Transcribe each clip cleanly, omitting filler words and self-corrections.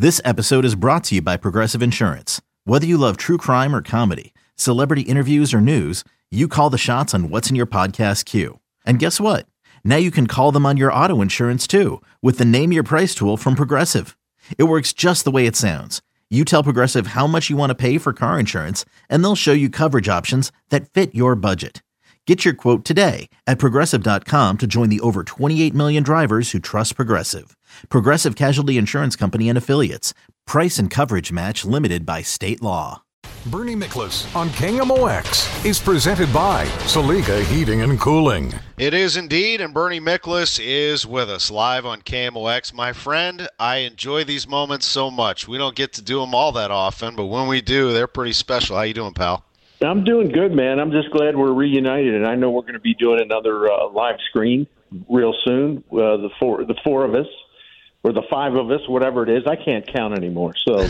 This episode is brought to you by Progressive Insurance. Whether you love true crime or comedy, celebrity interviews or news, you call the shots on what's in your podcast queue. And guess what? Now you can call them on your auto insurance too with the Name Your Price tool from Progressive. It works just the way it sounds. You tell Progressive how much you want to pay for car insurance, and they'll show you coverage options that fit your budget. Get your quote today at Progressive.com to join the over 28 million drivers who trust Progressive. Progressive Casualty Insurance Company and Affiliates. Price and coverage match limited by state law. Bernie Miklasz on KMOX is presented by Saliga Heating and Cooling. It is indeed, and Bernie Miklasz is with us live on KMOX. My friend, I enjoy these moments so much. We don't get to do them all that often, but when we do, they're pretty special. How you doing, pal? I'm doing good, man. I'm just glad we're reunited, and I know we're going to be doing another live screen real soon. The four of us, or the five of us, whatever it is. I can't count anymore. So,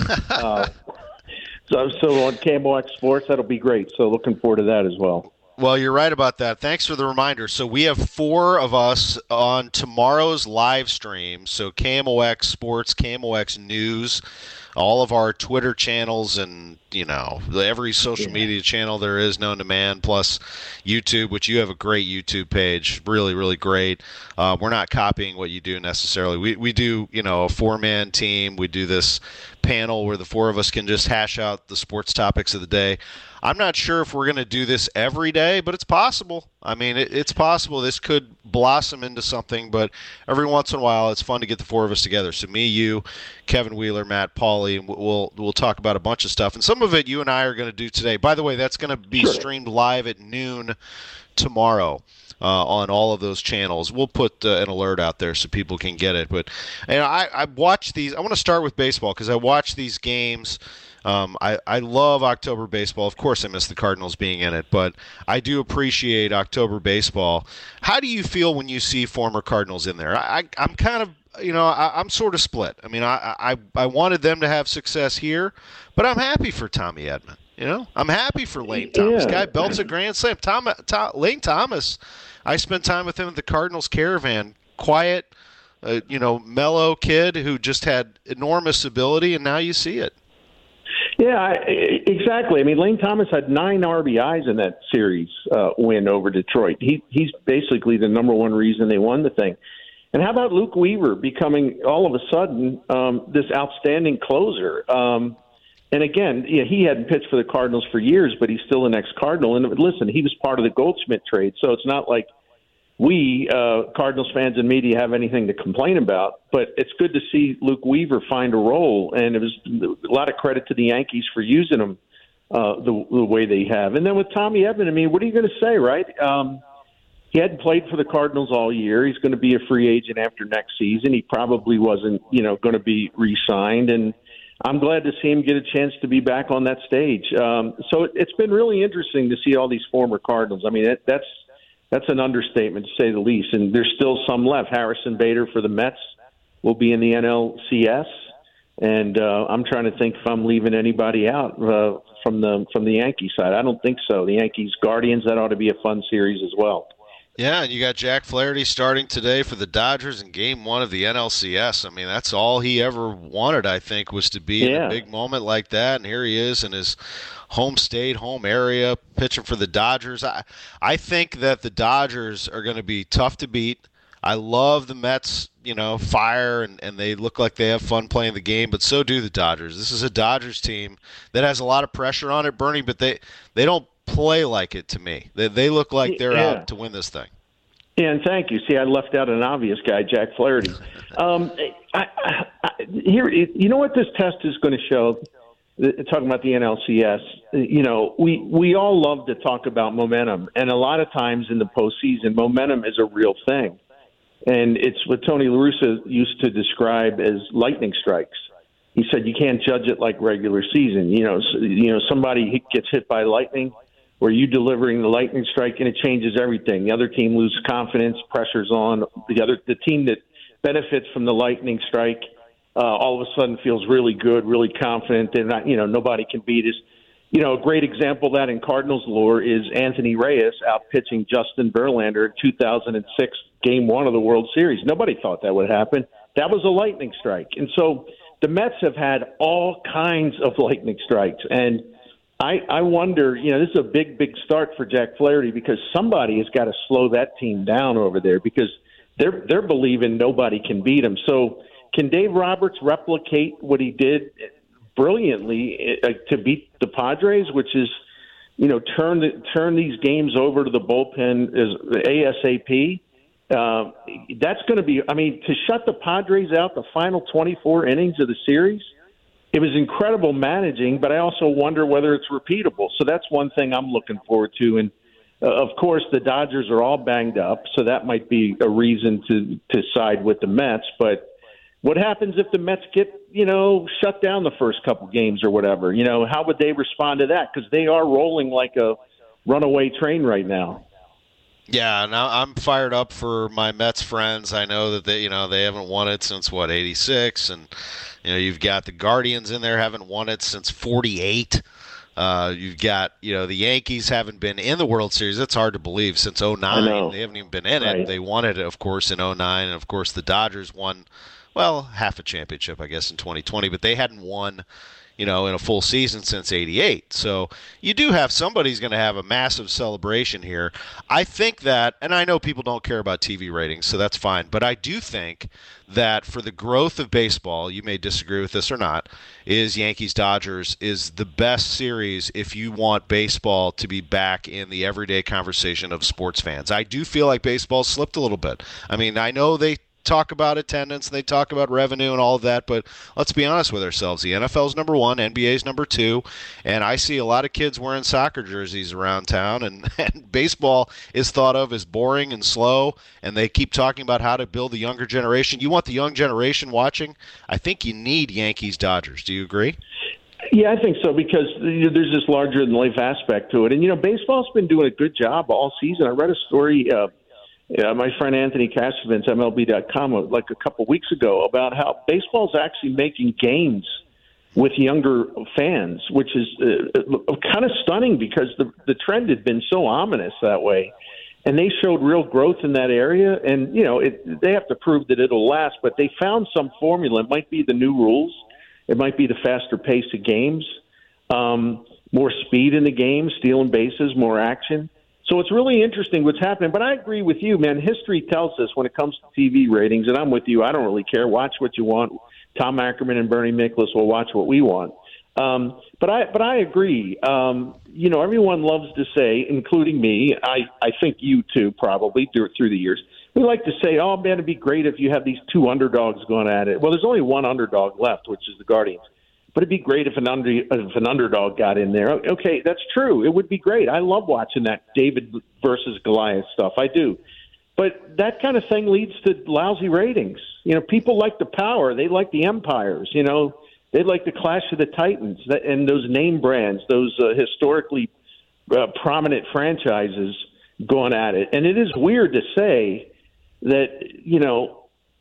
so on KMOX Sports, that'll be great. So looking forward to that as well. Well, you're right about that. Thanks for the reminder. So we have four of us on tomorrow's live stream. So KMOX Sports, KMOX News, all of our Twitter channels, and every social media channel there is known to man, plus YouTube, which you have a great YouTube page, really, really great. We're not copying what you do necessarily. We do, a four-man team. We do this panel where the four of us can just hash out the sports topics of the day. I'm not sure if we're going to do this every day, but it's possible. I mean, it's possible this could blossom into something, but every once in a while it's fun to get the four of us together. So me, you, Kevin Wheeler, Matt Pauley, and we'll talk about a bunch of stuff. And some of it you and I are going to do today. By the way, that's going to be streamed live at noon tomorrow on all of those channels. We'll put an alert out there so people can get it. But I watch these. I want to start with baseball because I watch these games. I love October baseball. Of course, I miss the Cardinals being in it, but I do appreciate October baseball. How do you feel when you see former Cardinals in there? I'm kind of, I'm sort of split. I mean, I wanted them to have success here, but I'm happy for Tommy Edman. I'm happy for Lane Thomas. Guy belts a grand slam. Lane Thomas, I spent time with him at the Cardinals Caravan. Quiet, mellow kid who just had enormous ability, and now you see it. Yeah, exactly. I mean, Lane Thomas had 9 RBIs in that series win over Detroit. He's basically the number one reason they won the thing. And how about Luke Weaver becoming all of a sudden this outstanding closer? And again, he hadn't pitched for the Cardinals for years, but he's still an ex-Cardinal. And listen, he was part of the Goldschmidt trade, so it's not like we, Cardinals fans and media, have anything to complain about. But it's good to see Luke Weaver find a role, and it was a lot of credit to the Yankees for using him the way they have. And then with Tommy Edman, I mean, what are you going to say, right? He hadn't played for the Cardinals all year. He's going to be a free agent after next season. He probably wasn't, going to be re-signed, and I'm glad to see him get a chance to be back on that stage. So it's been really interesting to see all these former Cardinals. I mean, that's an understatement to say the least. And there's still some left. Harrison Bader for the Mets will be in the NLCS, and I'm trying to think if I'm leaving anybody out from the Yankee side. I don't think so. The Yankees Guardians, that ought to be a fun series as well. Yeah, and you got Jack Flaherty starting today for the Dodgers in Game 1 of the NLCS. I mean, that's all he ever wanted, I think, was to be in a big moment like that. And here he is in his home state, home area, pitching for the Dodgers. I think that the Dodgers are going to be tough to beat. I love the Mets, fire, and they look like they have fun playing the game, but so do the Dodgers. This is a Dodgers team that has a lot of pressure on it, Bernie, but they don't play like it to me. They look like they're out to win this thing. Yeah, and thank you. See, I left out an obvious guy, Jack Flaherty. Here, you know what this test is going to show? Talking about the NLCS, we all love to talk about momentum, and a lot of times in the postseason, momentum is a real thing, and it's what Tony La Russa used to describe as lightning strikes. He said you can't judge it like regular season. Somebody gets hit by lightning, or you delivering the lightning strike, and it changes everything. The other team loses confidence, pressure's on. The team that benefits from the lightning strike all of a sudden feels really good, really confident. They're not, nobody can beat us. A great example of that in Cardinals lore is Anthony Reyes out pitching Justin Verlander in 2006 Game 1 of the World Series. Nobody thought that would happen. That was a lightning strike. And so the Mets have had all kinds of lightning strikes, and I wonder, this is a big, big start for Jack Flaherty because somebody has got to slow that team down over there because they're believing nobody can beat them. So can Dave Roberts replicate what he did brilliantly to beat the Padres, which is, turn these games over to the bullpen as ASAP? That's going to be, to shut the Padres out the final 24 innings of the series, it was incredible managing, but I also wonder whether it's repeatable. So that's one thing I'm looking forward to. And, of course, the Dodgers are all banged up, so that might be a reason to side with the Mets. But what happens if the Mets get, shut down the first couple games or whatever? How would they respond to that? Because they are rolling like a runaway train right now. Yeah, now I'm fired up for my Mets friends. I know that they haven't won it since 86, and you've got the Guardians in there haven't won it since 48. You've got the Yankees haven't been in the World Series. That's hard to believe since 09. They haven't even been in it. They won it, of course, in 09, and of course the Dodgers won, half a championship, I guess, in 2020, but they hadn't won in a full season since 88. So you do have somebody's going to have a massive celebration here. I think that, and I know people don't care about TV ratings, so that's fine, but I do think that for the growth of baseball, you may disagree with this or not, is Yankees-Dodgers is the best series if you want baseball to be back in the everyday conversation of sports fans. I do feel like baseball slipped a little bit. I know they talk about attendance, and they talk about revenue and all of that, but let's be honest with ourselves. The NFL's number one, NBA's number two, and I see a lot of kids wearing soccer jerseys around town, and baseball is thought of as boring and slow, and they keep talking about how to build the younger generation. You want the young generation watching? I think you need Yankees-Dodgers. Do you agree? Yeah, I think so, because there's this larger-than-life aspect to it. And, baseball's been doing a good job all season. I read a story my friend Anthony Casavants, MLB.com, like a couple weeks ago, about how baseball's actually making games with younger fans, which is kind of stunning because the trend had been so ominous that way. And they showed real growth in that area. And, they have to prove that it'll last, but they found some formula. It might be the new rules. It might be the faster pace of games, more speed in the game, stealing bases, more action. So it's really interesting what's happening. But I agree with you, man. History tells us when it comes to TV ratings, and I'm with you, I don't really care. Watch what you want. Tom Ackerman and Bernie Miklasz will watch what we want. But I agree. Everyone loves to say, including me, I think you too probably through the years, we like to say, oh, man, it'd be great if you have these two underdogs going at it. Well, there's only one underdog left, which is the Guardians. But it'd be great if an underdog got in there. Okay, that's true. It would be great. I love watching that David versus Goliath stuff. I do. But that kind of thing leads to lousy ratings. People like the power. They like the empires. They like the Clash of the Titans and those name brands, those historically prominent franchises going at it. And it is weird to say that,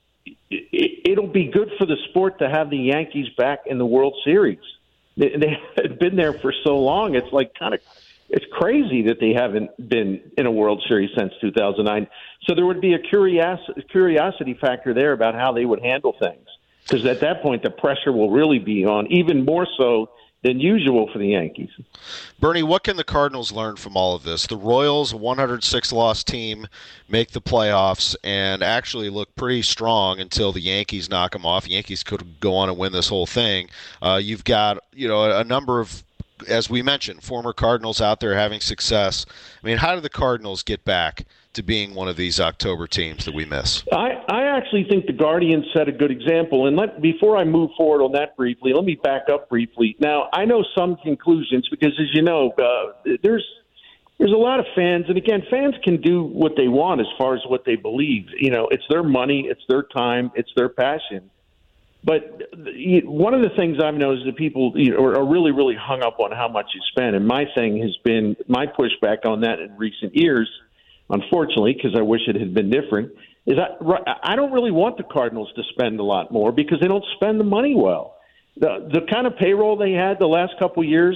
it'll be good for the sport to have the Yankees back in the World Series. They had been there for so long. It's like it's crazy that they haven't been in a World Series since 2009. So there would be a curiosity factor there about how they would handle things. Because at that point, the pressure will really be on, even more so than usual for the Yankees. Bernie, what can the Cardinals learn from all of this? The Royals, a 106-loss team, make the playoffs and actually look pretty strong until the Yankees knock them off. Yankees could go on and win this whole thing. You've got a number of, as we mentioned, former Cardinals out there having success. How do the Cardinals get back to being one of these October teams that we miss? I actually think the Guardians set a good example. And before I move forward on that briefly, let me back up briefly. Now, I know some conclusions because, as you know, there's a lot of fans. And, again, fans can do what they want as far as what they believe. It's their money, it's their time, it's their passion. But one of the things I've noticed is that people are really, really hung up on how much you spend. And my thing has been my pushback on that in recent years, unfortunately, because I wish it had been different, is I don't really want the Cardinals to spend a lot more because they don't spend the money well. The kind of payroll they had the last couple of years,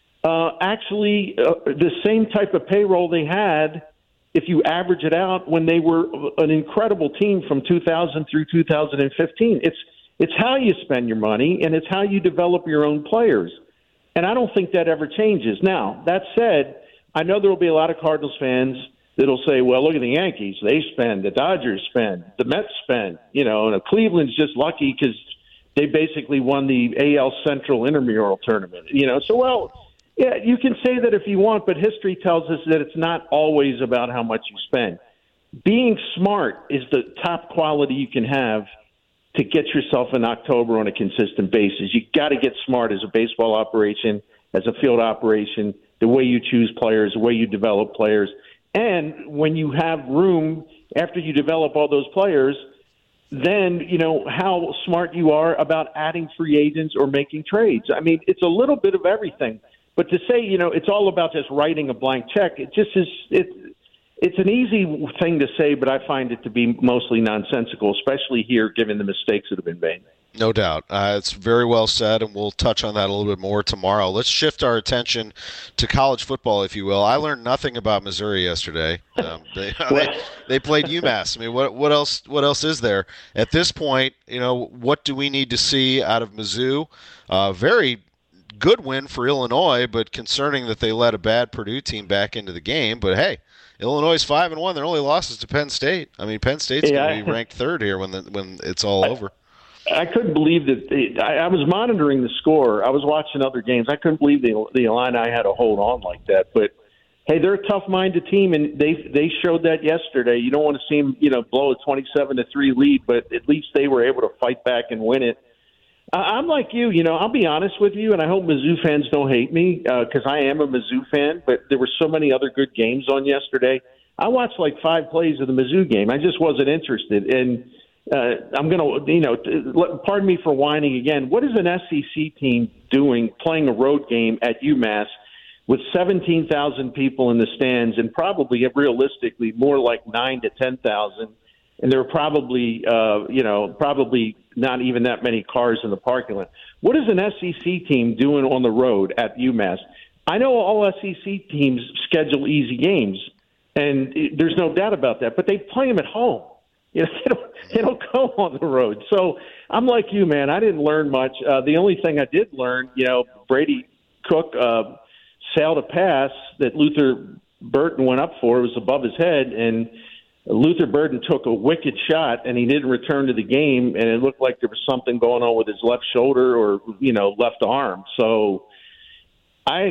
the same type of payroll they had if you average it out when they were an incredible team from 2000 through 2015. It's how you spend your money, and it's how you develop your own players. And I don't think that ever changes. Now, that said, I know there will be a lot of Cardinals fans that'll say, well, look at the Yankees. They spend, the Dodgers spend, the Mets spend, and Cleveland's just lucky because they basically won the AL Central intramural tournament. So, well, yeah, you can say that if you want, but history tells us that it's not always about how much you spend. Being smart is the top quality you can have to get yourself in October on a consistent basis. You got to get smart as a baseball operation, as a field operation, the way you choose players, the way you develop players. And when you have room after you develop all those players, then, how smart you are about adding free agents or making trades. I mean, it's a little bit of everything. But to say, it's all about just writing a blank check, it just is it's an easy thing to say, but I find it to be mostly nonsensical, especially here given the mistakes that have been made. No doubt. It's very well said, and we'll touch on that a little bit more tomorrow. Let's shift our attention to college football, if you will. I learned nothing about Missouri yesterday. They played UMass. I mean, what else is there? At this point, what do we need to see out of Mizzou? Very good win for Illinois, but concerning that they let a bad Purdue team back into the game. But, hey, Illinois is 5-1. Their only loss is to Penn State. I mean, Penn State's going to be ranked third here when it's all over. I couldn't believe that. I was monitoring the score. I was watching other games. I couldn't believe the Illini had to hold on like that. But, hey, they're a tough-minded team, and they showed that yesterday. You don't want to see them, blow a 27-3 lead, but at least they were able to fight back and win it. I'm like you, I'll be honest with you, and I hope Mizzou fans don't hate me because I am a Mizzou fan, but there were so many other good games on yesterday. I watched like 5 plays of the Mizzou game. I just wasn't interested. And I'm going to, pardon me for whining again, what is an SEC team doing playing a road game at UMass with 17,000 people in the stands and probably realistically more like 9,000 to 10,000? And there are probably not even that many cars in the parking lot. What is an SEC team doing on the road at UMass? I know all SEC teams schedule easy games, and there's no doubt about that, but they play them at home. They don't go on the road. So I'm like you, man. I didn't learn much. The only thing I did learn, Brady Cook sailed a pass that Luther Burton went up for. It was above his head, and Luther Burton took a wicked shot, and he didn't return to the game, and it looked like there was something going on with his left shoulder or, left arm. So I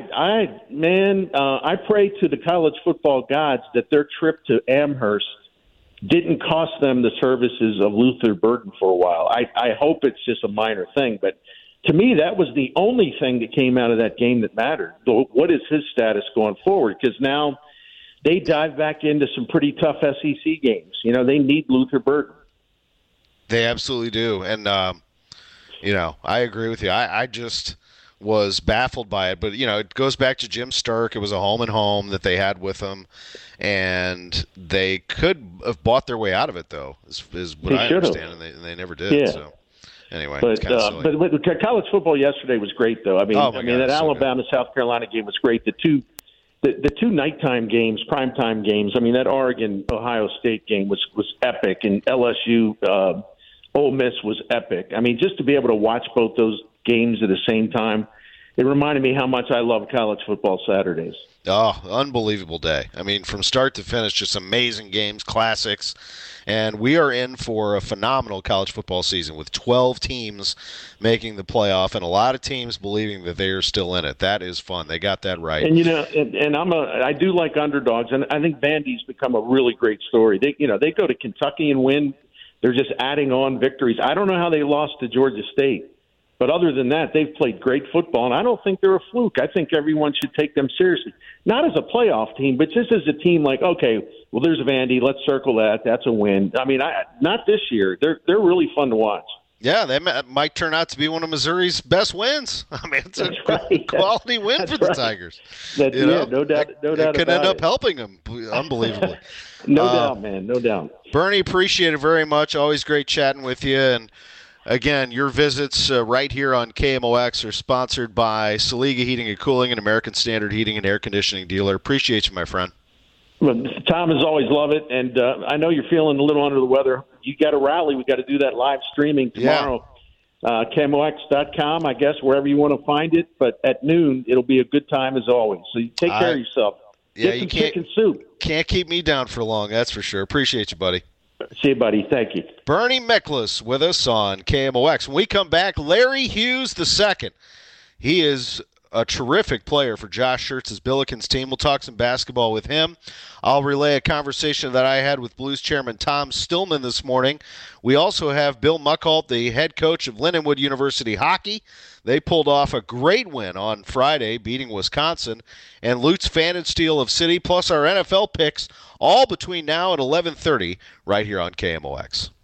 pray to the college football gods that their trip to Amherst didn't cost them the services of Luther Burton for a while. I hope it's just a minor thing, but to me, that was the only thing that came out of that game that mattered. What is his status going forward? Because now they dive back into some pretty tough SEC games. They need Luther Burton. They absolutely do. And, I agree with you. I just was baffled by it. But, it goes back to Jim Stark. It was a home and home that they had with them. And they could have bought their way out of it, though, is what I understand. And they never did. Yeah. So, anyway, but, it's kind of silly. But college football yesterday was great, though. That Alabama-South Carolina game was great. The two nighttime games, primetime games, that Oregon-Ohio State game was epic, and LSU Ole Miss was epic. Just to be able to watch both those games at the same time, it reminded me how much I love college football Saturdays. Oh, unbelievable day. From start to finish, just amazing games, classics. And we are in for a phenomenal college football season with 12 teams making the playoff and a lot of teams believing that they are still in it. That is fun. They got that right. And I do like underdogs, and I think Vandy's become a really great story. They go to Kentucky and win. They're just adding on victories. I don't know how they lost to Georgia State. But other than that, they've played great football, and I don't think they're a fluke. I think everyone should take them seriously. Not as a playoff team, but just as a team like, okay, well, there's Vandy. Let's circle that. That's a win. Not this year. They're really fun to watch. Yeah, they might turn out to be one of Missouri's best wins. It's a quality win for the Tigers. No doubt. It could end up helping them, unbelievably. No doubt, man. No doubt. Bernie, appreciate it very much. Always great chatting with you. And again, your visits right here on KMOX are sponsored by Saliga Heating and Cooling, an American Standard heating and air conditioning dealer. Appreciate you, my friend. Well, Tom, as always, love it. And I know you're feeling a little under the weather. You got to rally. We got to do that live streaming tomorrow. KMOX.com, I guess, wherever you want to find it. But at noon, it'll be a good time as always. So you take care of yourself. Yeah, Get you some chicken soup. Can't keep me down for long, that's for sure. Appreciate you, buddy. See you, buddy. Thank you. Bernie Miklasz with us on KMOX. When we come back, Larry Hughes II. He is a terrific player for Josh Schertz's Billikens team. We'll talk some basketball with him. I'll relay a conversation that I had with Blues chairman Tom Stillman this morning. We also have Bill Muckalt, the head coach of Lindenwood University hockey. They pulled off a great win on Friday, beating Wisconsin. And Lutz Pfannenstiel of City, plus our NFL picks, all between now and 11:30 right here on KMOX.